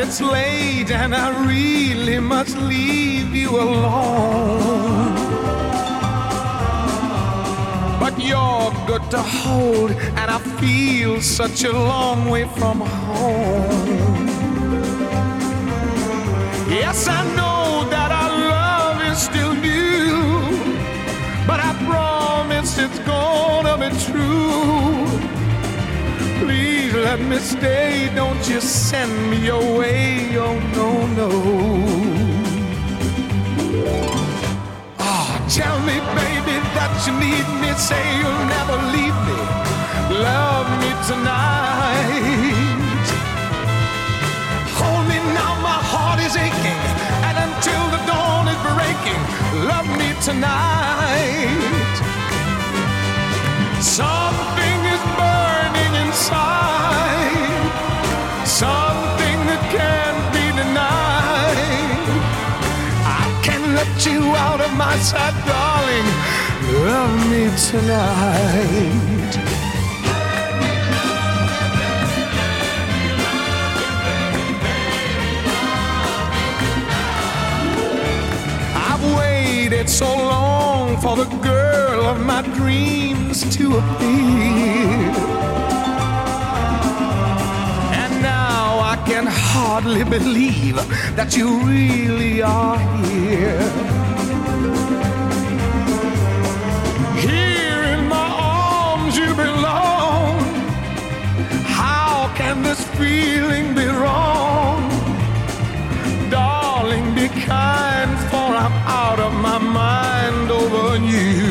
it's late and I really must leave you alone. But you're good to hold, and I feel such a long way from home. Yes, I know that our love is still new, but I promise it's gonna be true. Please let me stay, don't you send me away, oh no, no. Oh, tell me, baby, that you need me, say you'll never leave me, love me tonight. Hold me now, my heart is aching, and until the dawn is breaking, love me tonight. Something is burning inside, something that can't be denied. I can't let you out of my sight, darling. Love me tonight. I've waited so long for the girl of my dreams to appear, and now I can hardly believe that you really are here. Here in my arms you belong. How can this feeling be wrong? Darling, be kind, for I'm out of my mind over you.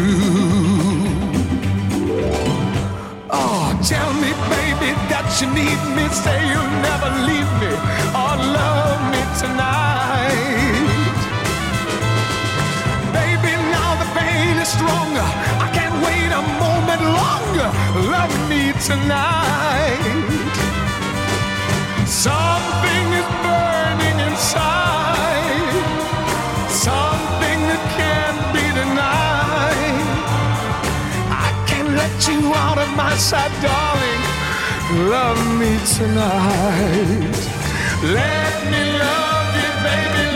Oh, tell me, baby, that you need me, say you'll never leave me or love me tonight. Baby, now the pain is stronger, I can't wait a moment longer. Love me tonight. Something is burning inside, something that can't be denied. I can't let you out of my sight, darling. Love me tonight. Let me love you, baby.